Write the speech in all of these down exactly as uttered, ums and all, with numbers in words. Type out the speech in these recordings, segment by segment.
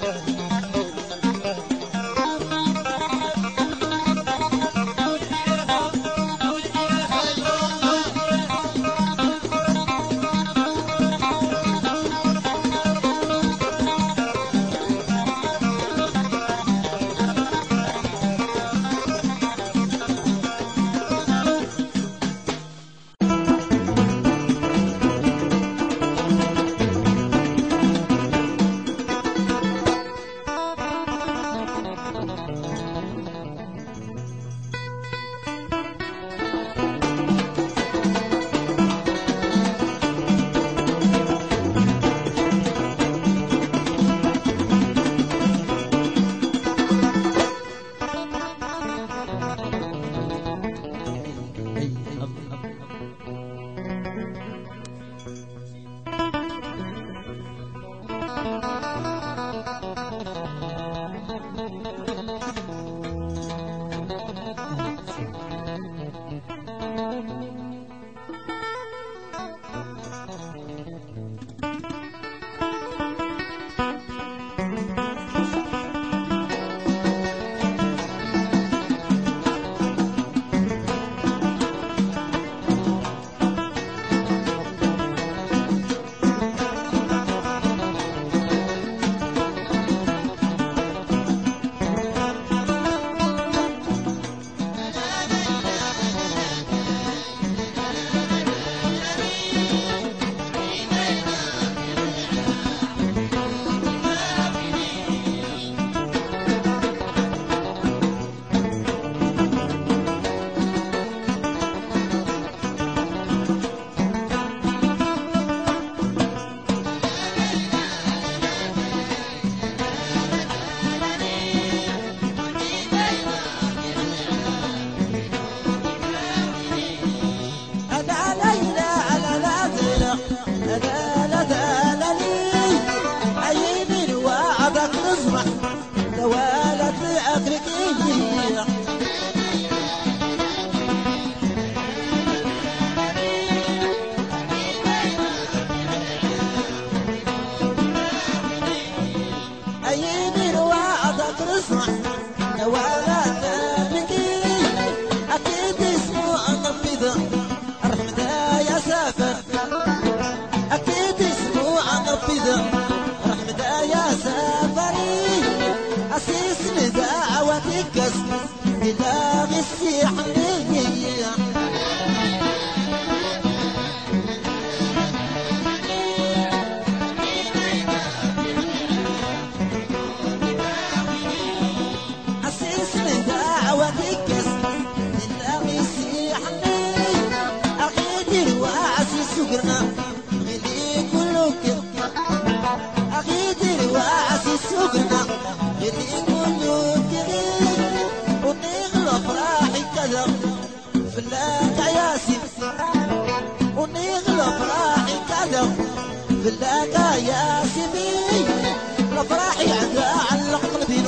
بالله يا سيدي الافراحي عندها علق قلبي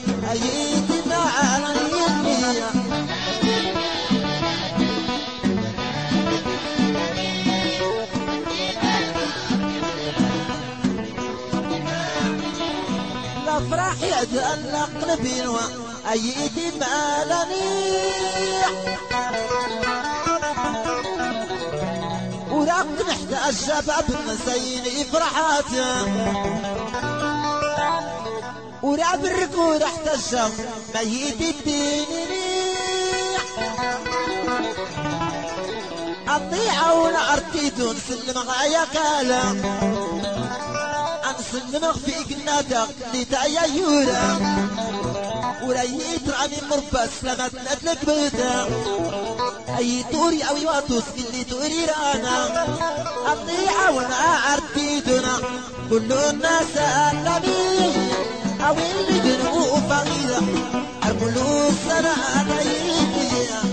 ايدنا على يدي الافراحي عندها علق قلبي ايدي مالني وراك نحتاج شباب نسيني فرحاته ورا بالركود احتاج ميت الديني الضيعة ونعرتيتو نسلم غايا كالا نسلم في قناتك لتايا يورا وريت راني مربى سلامات نتلك بيتا اي توري او يواتوس اللي توري رانا الضيعة وانا عرتيتنا كل الناس اللبي او اللي جنبوا فقيدة ارملوا السنة عليكي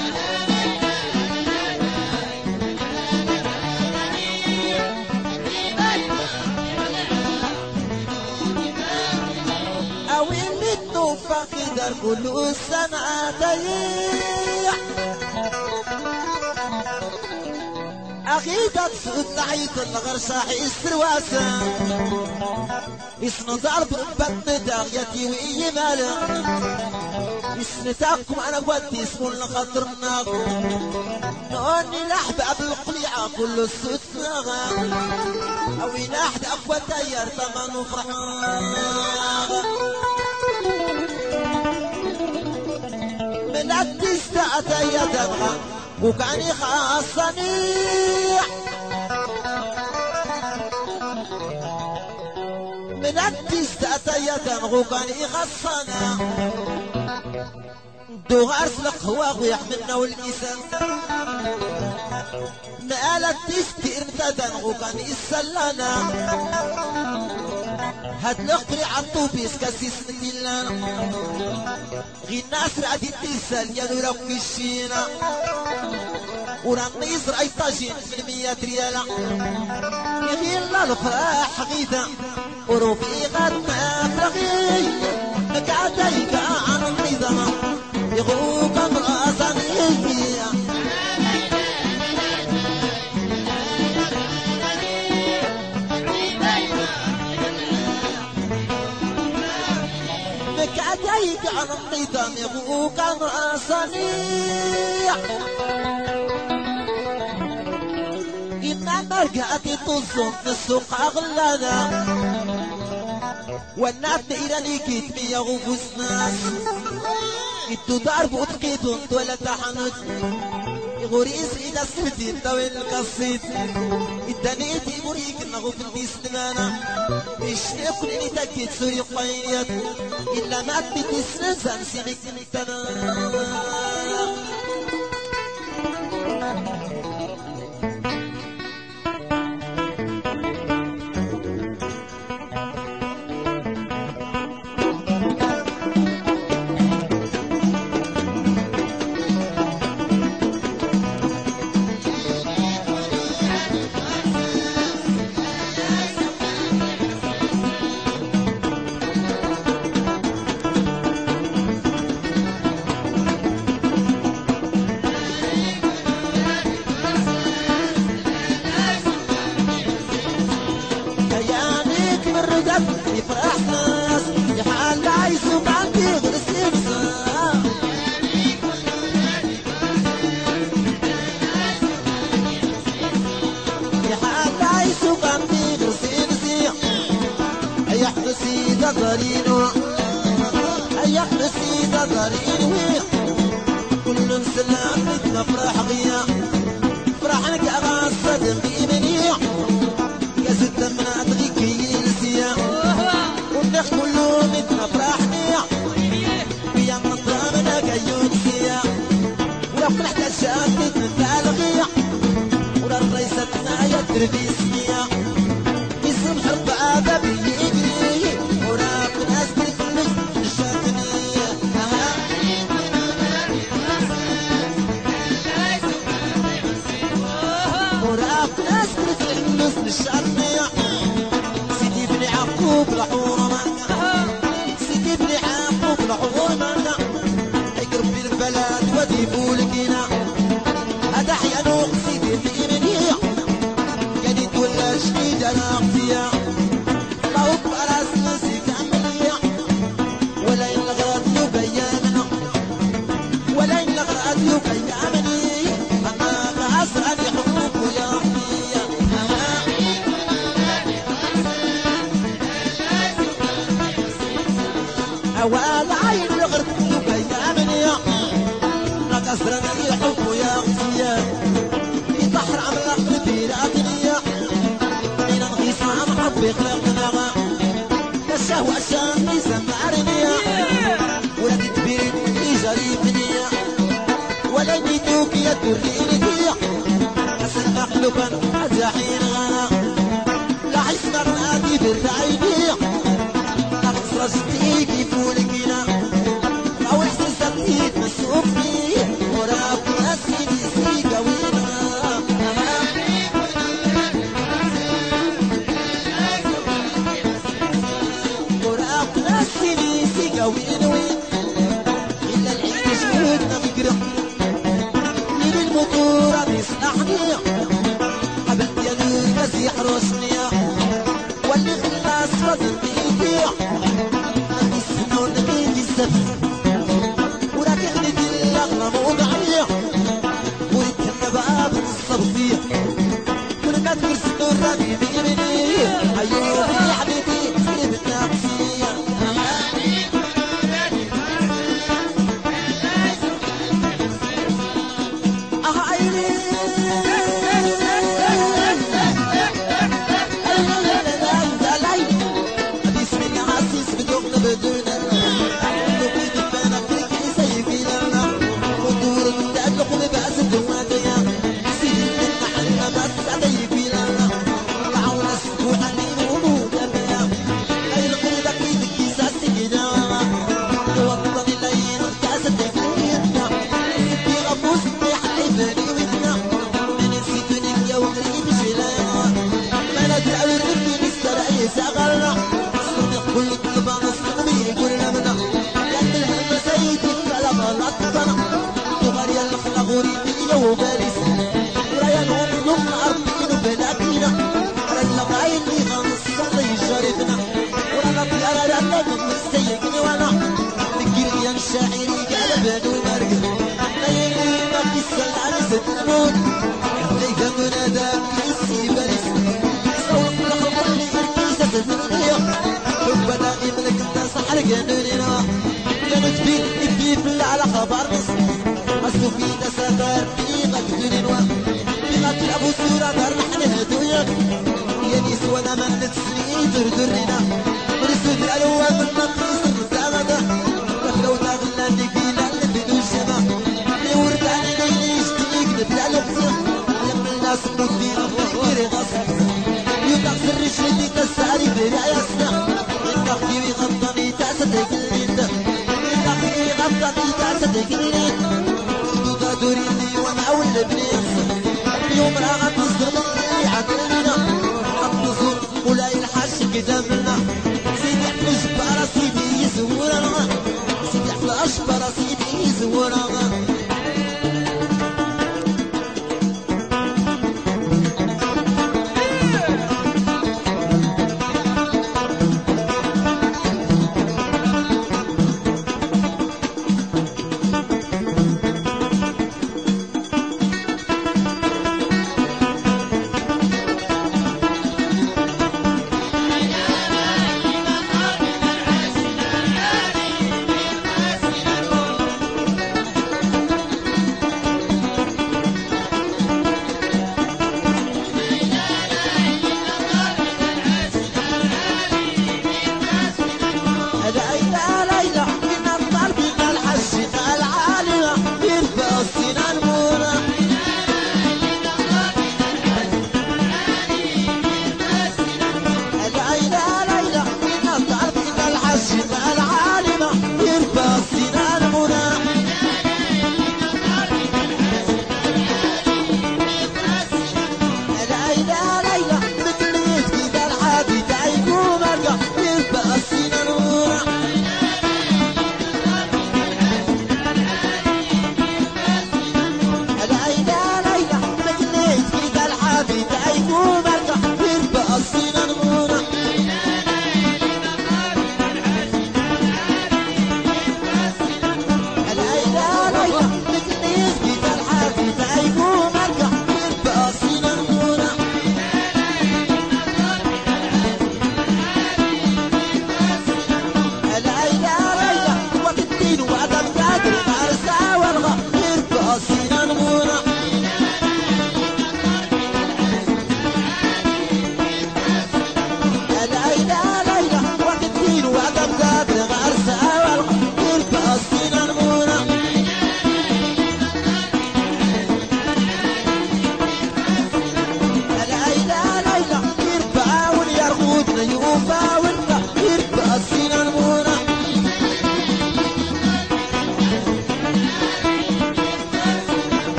او اللي تنوب فقيدة ارملوا السنة عليكي أغيدة تسود لعيد الغر صاحي السرواسة يسن ضرب بطن داغيتي وإي مالا يسن تاكم أنا ودي اسمو لخطر الناغو نوني لحبة بالقليعة كل السود ناغا أوي ناحد أقوى تاير طمان وفرحان من التستاء تايا تبغى وكان يخاصني من التستاء تايا تبغى وكان يخاصنا دوغار القهوة ويحملنا والكيسان مآلة تستير متدن وكان يسلانا هاد القري عالطوبيس كاسيس مديلانا غي الناس رعدي تسال يا نورا وكشينا وراني يزرع طاجين في المية ريالا يغي الله الفراح غيدا ورفيقات ما بلغي مقعدة يقع عن النظام يغوك مرأسان هي مقعدة عن النظام يغوك مرأسان إنا مرقعتي تظن في السوق أغلانا والناس إيراني كيتمي يغوفوس ناس إتو ضرب وتقيتون ولا تحنت يغوريس إلى سلتين طويل القصيد إدانيتي مريك نغوف الديس لمانا إيش يكون إني تاكيد سوري قينيات إلا ما تبتسنا زنسي غيك نتنا يفرح ناس يحال عايزو بعدي غرس يفزا يحال عايزو بعدي غرس يفزا أي حدثي تضرينو أي حدثي تضرينو كل مسلم مثل فرح غيا فرحنك أغاص صدم بإيمانيا يا ست من أدغيك يلسيا ونخ كله مثل فرحني ويا مطرمنا كيونسيا ولو فرحت الشاكت نتالغيا ولا الرئيستنا يدربي اسميا اسم حرب آدبي يجري وراك ناس بالفلوس الشاكني وراك ناس بالفلوس الشاكني سيدي بن عقوب لحور مانجا سيدي بن عقوب لحور مانجا يقرب في البلد ودي فولكينا هذا حيانوق سيدي في منيا قديد ولا شديد انا اقتيا الله اكبر اسلسي كامليا ولا ينغرد له بيامنا ولا ينغرد له بيامني اما بأسرع حقوق يا اختيا أول عين لغرت لبيا منيا نقصرني حب يا اختيا يطحر عمل قلبي لأدنيا من انغصام حبي خلقنا الشهوة شامي سمعرنيا ولا تتبين يجري منيا ولا نيتوك يدريني فيا أسل مخلوقا أزاحين غانا لا حسن رأتي بالعينيا رصديك يفولكينا أو احسسك مسؤول فيه وراك ناسي سيك وينا وراك ناسي سيك وين وين إلا العيد شهودنا بقرب من المطورة بيصلحني يحرسني واللي خلاص فضل بيدي عندي السنة ونبيدي السبت وراك خليتي الأغلى موضعية وريت باب الصبطية كل ما ترسل الربي بيمني أيوه يا حبيبي سيب النفسية أه عيني وباريس ورايا نوم نوم أرضين وبلادينا ورا اللقاين اللي غنصلي جارتنا ورا الطيارة رانا مستيقن وانا نكير يا الشاعري قال بانو مرقد نايمي ما كيسال على ست الموت ليك مناداك يسي باريس صوت لخلق اللي كيسة تزنية حب دائما كنت صحر قانونينا كانت فيك نبي في على خبر نص السفي تسافر في غد النوا في غد أبو سورة دار نحن هدويك يا نيس وانا من نتسني دردرنا ونسود الألوان من نقيس المسامدة لو تغلاني فينا لبدو الشمع اللي ورد علينا يشتيك نبلع لبسه لما الناس مدين وغير غصب يطلق الرجل اللي تساري برعياسنا انت خيري غطاني تاسدك اللي انت انت خيري غطاني تاسدك اللي دوريني وانا اول بنيس اليوم راه غتصدر مني عقلنا غتصور ولا يلحش قدامنا سيدي في الجبارة سيدي يزورنا سيدي في الاشبارة سيدي يزورنا Yeah.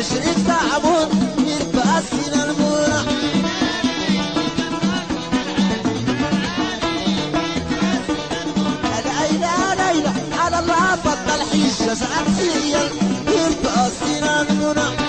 تشريك تعبون يربى السنة المنى ليلى ليلى على الله بطل حيشة سأنسيا يربى السنة المنى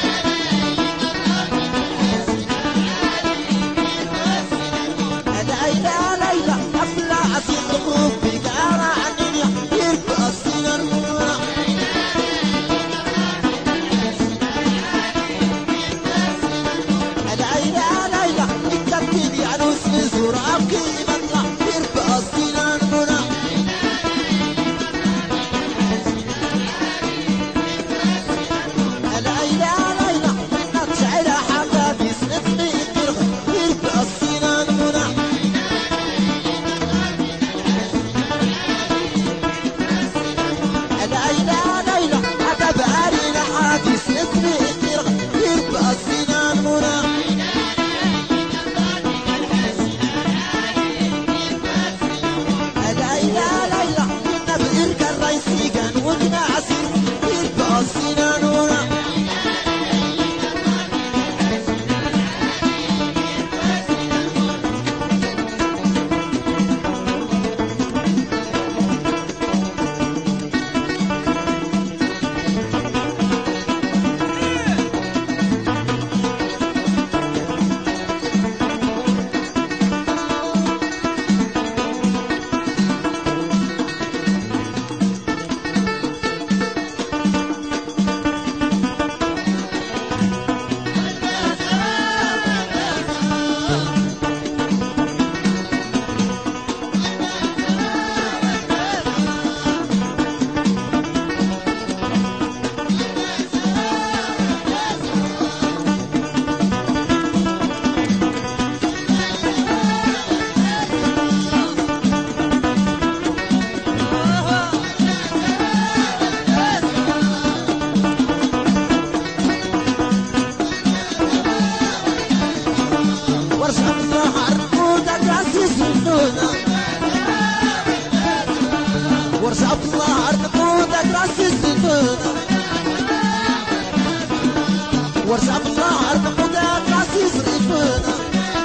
ورشة الله أرض قدام عسيس ريفانا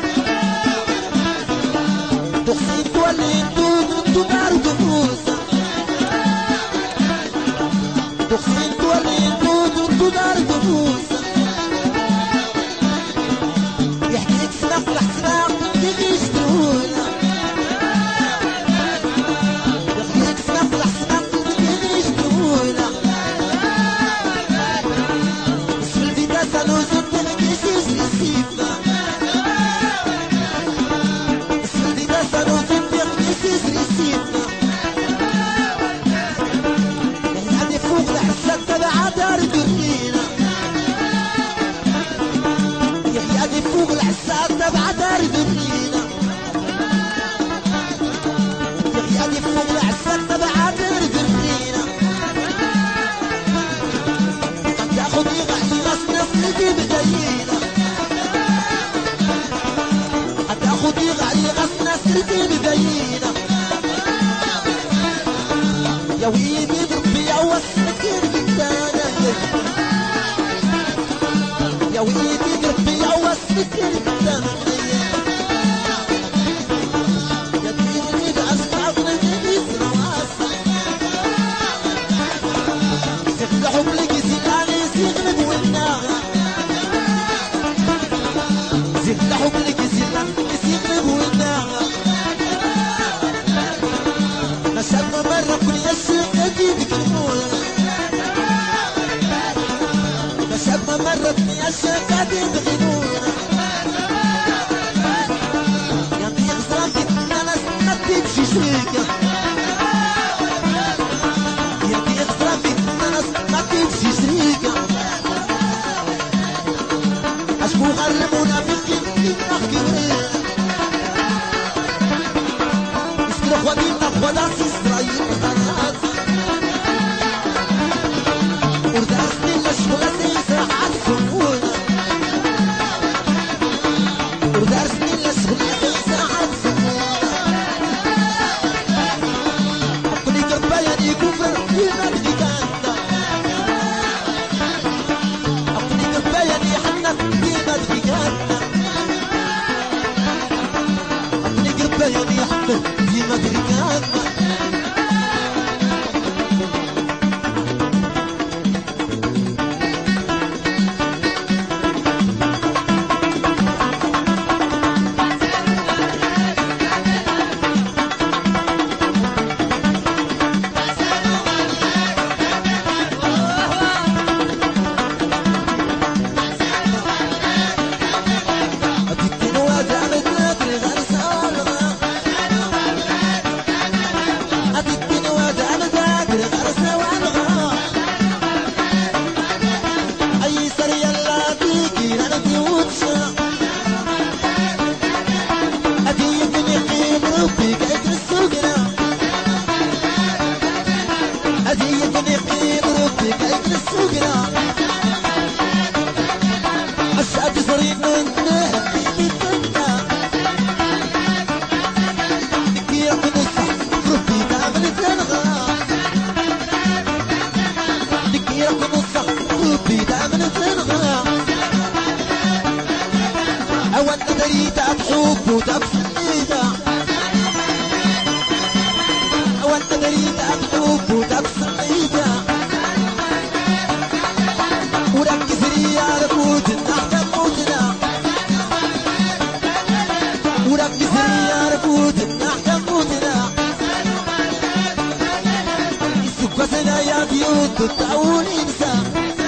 تخسين تولي انتو انتو دار دفوسا تخسين تولي انتو انتو دار دفوسا يحكيك سناق لحسناق تغيش تهونا يحكيك سناق لحسناق تغيش تهونا سنوزن تنكيسيس رسيفنا اسمدي دا سنوزن تنكيسيس رسيفنا يعني فوق الحسن تبع دار درينا يعني فوق الحسن تبع دار درينا يعني فوق الحسن تبع دار درينا قد تاخذ يغعي نسلتي بدينا هتاخد يغعي غص نسلتي بدينا يا ويدي ضربي اوسكر بالدانا يا ويدي ضربي اوسكر بالدانا يا ديني بأسمع ضربي سنواسا سيخلحوا بلقي سيلاني سيغلب والناغا زلحوا بلك زلان يسيغلب والناغا نشأنا مرة كل يشرق أديدك المولى نشأنا مرة كل يشرق أديدك المولى يعني يغزران كتنا ناس نتبشي شريكا يعني يغزران كتنا ناس نتبشي شريكا أشكو غرمونا بالكين نحكي ورينا اسكرو خودينا خوداس إسرائيل بنات وردارسني لشغلة سيسا عاد سمونا وردارسني لشغلة سيسا عاد سمونا أقولي قربايا نيكو فرقينا بديكانتا بوتا بسنيدا وانا دريد اكتب بوتا بسنيدا وركز لي يا ركود نحن موتنا وركز لي يا ركود نحن موتنا يسكتنا يا ديوت التعاون انسان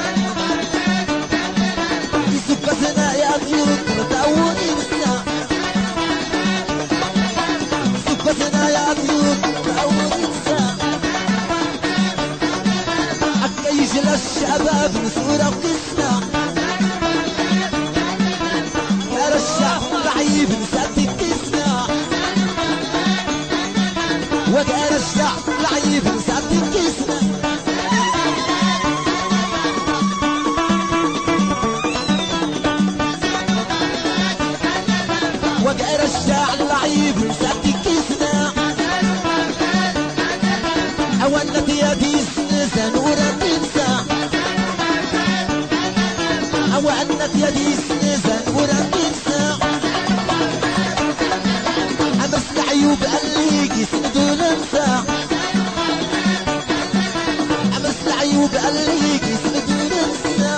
يسكتنا يا ديوت التعاون انسان يسكتنا يا ديوت التعاون انسان عكيش للشباب نسورة قسنا يا رشع لعيب نسات الكسنا وقع رشع لعيب نسات الكسنا وقع رشع لعيب نسات الكسنا أولت يدي سنسا نورا تنسى أولت يدي سنسا نورا تنسى أمس العيوب قاليك يسندو ننسى أمس العيوب قاليك يسندو ننسى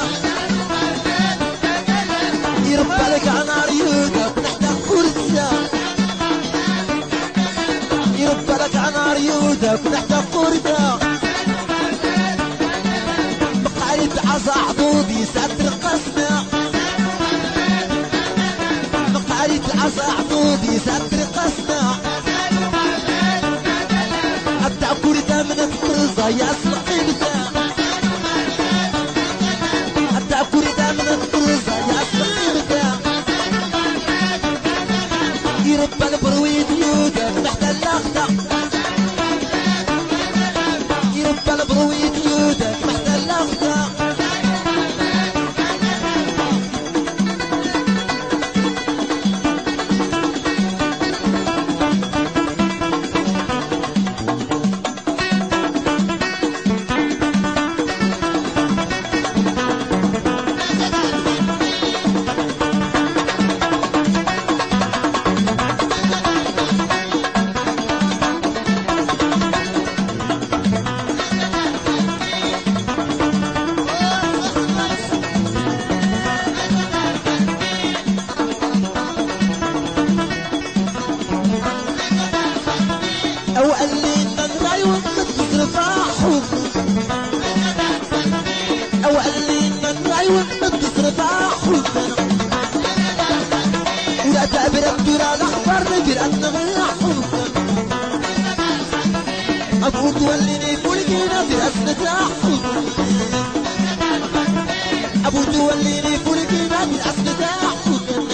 يربى لك عن عريوتك نحتاج كرسة يربى لك عن عريوتك نحتاج كرسة مقعرة عصا عضودي ستر قسنا مقعرة عصا عضودي ستر قسنا أبدع كرسة من الكرسة يا سلقيبتا أبدع كرسة من الكرسة يا سلقيبتا يربى البرويد يودك محتاج لخطة يربى البرويد يودك محتاج لخطة أو قال لي إن الرأي والتصرف حب أو قال لي إن الرأي والتصرف حب ولا تعبر الدورة الأخبار نجر أنها حب أبو توليني فولكي نادر أسنة حب أبو توليني فولكي نادر أسنة حب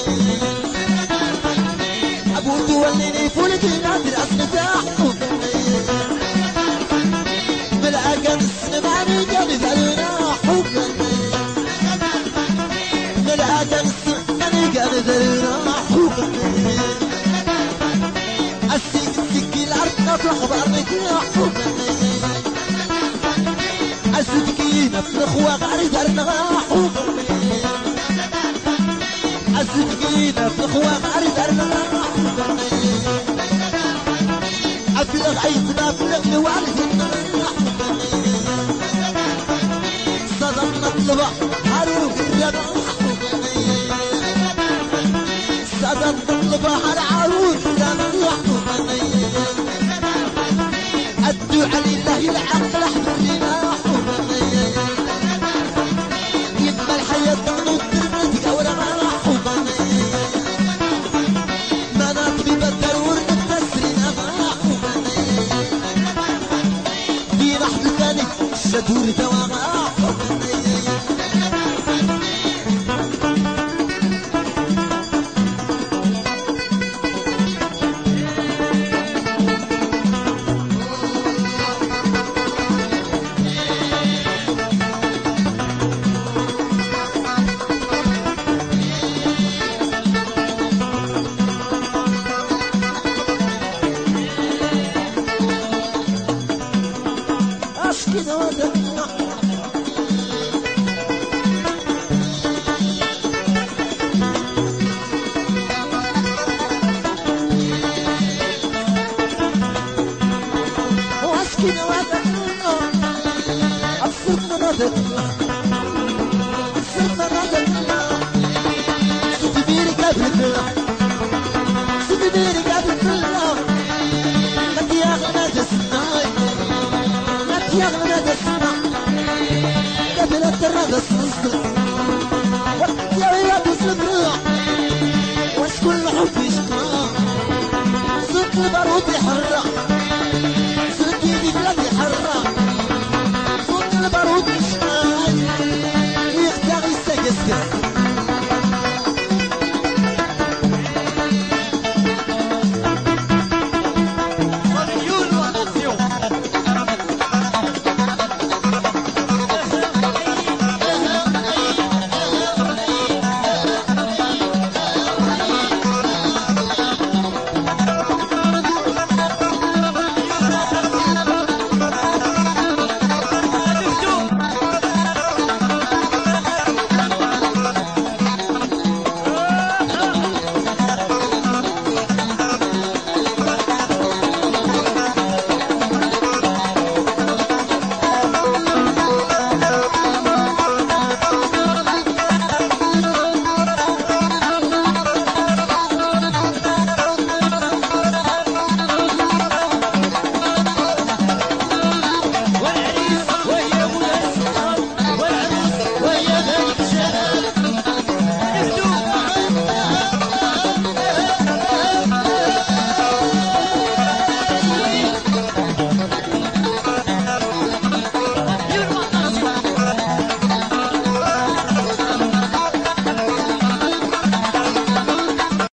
أبو توليني فولكي نادر أسنة حب ملعقا السمعني قال ذلنا حب ملعقا السمعني قال ذلنا حب السيك السيك الأرض نطلق بأرضك يا حب السيكي نفلخ وغاري ذرنا حب السيكي نفلخ وغاري ذرنا حب أفلغ عيسنا فلغ لوالدنا صدق نطلب هاروك الربا صدق نطلب هالعروس لنا أدو علي الله العقل حبينا يبقى الحياة تغنط ترمتك أولا ما حبني ما نطبي بالدرور نتسرنا ما حبني في لحظة ثانية الشدور دوا